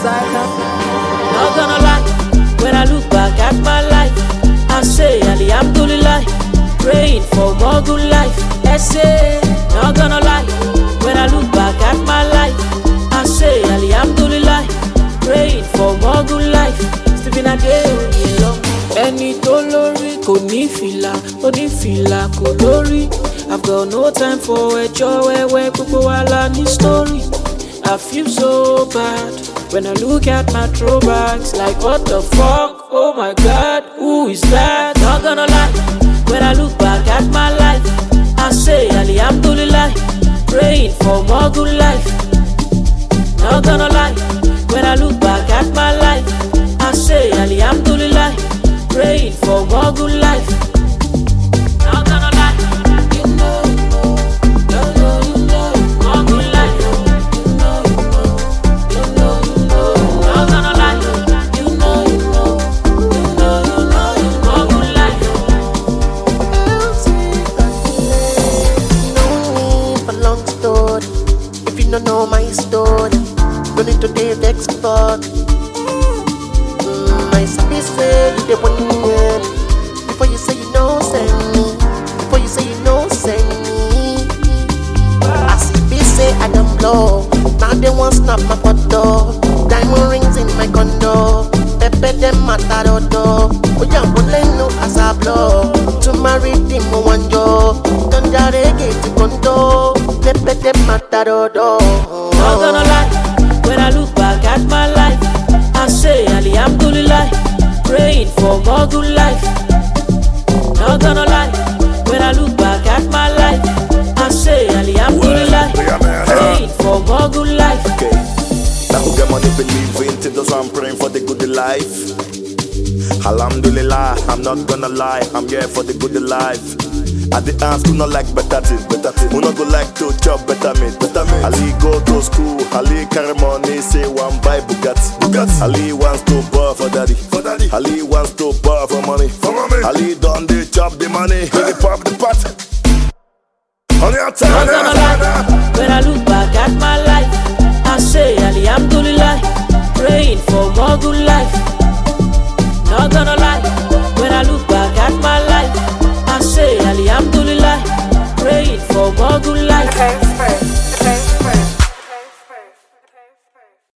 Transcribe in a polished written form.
Not gonna lie, when I look back at my life, I say Alhamdulillah, praying for more good life. I say, not gonna lie, when I look back at my life, I say Alhamdulillah, praying for more good life. Stephen Adéoyè ẹni tó lórí kò ní fìlà, onífìlà kò lórí. I've got no time for ẹjọ́ wẹ́wẹ́, gbogbo wa la ní story. I feel so bad when I look at my throwbacks, like what the fuck, oh my god, who is that? Not gonna lie, when I look back at my life, I say Alhamdulillah, praying for more good life. Not gonna lie, when I look back at my life, I say Alhamdulillah, praying for more good life. Not gonna lie, you know, more good life. Not gonna lie, you know, more good life. No need for long story. If you don't know my story, no need to date expert. My speech say you the one in. Before you say you know, send me. Before you say you know, send me. I see B say I don't blow. Now they want snap my photo. Diamond rings in my condo. Pepe them matarodo. Oya boleno as I blow. To marry them one jo. Don't reggae to condo. Pepe them matarodo. Not gonna lie, when I look back at my life, I say Alhamdulillah, praying for more good life. Not gonna lie, when I look back at my life, I say Alhamdulillah, praying for more good life. Okay, now who get money believe in it, that's why I'm praying for the good life. Alhamdulillah, I'm not gonna lie, I'm here for the good life. At the hands, who not like better thing, who not go like to chop better meat. Ali go to school, Ali carry money, say one buy Bugatti. Ali wants to borrow for daddy. Ali wants to borrow for money. Ali done the chop the money, he pop the pot. On your Not gonna lie, when I look